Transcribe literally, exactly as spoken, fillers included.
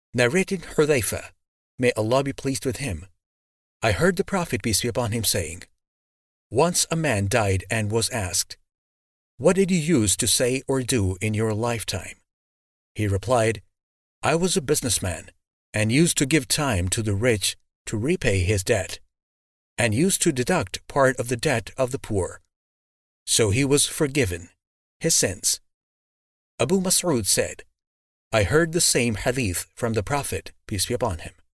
Narrated Hudhayfa, may Allah be pleased with him, I heard the Prophet, peace be upon him, saying, once a man died and was asked, what did you use to say or do in your lifetime? He replied, I was a businessman and used to give time to the rich to repay his debt, and used to deduct part of the debt of the poor. So he was forgiven his sins. Abu Mas'ud said, I heard the same hadith from the Prophet, peace be upon him.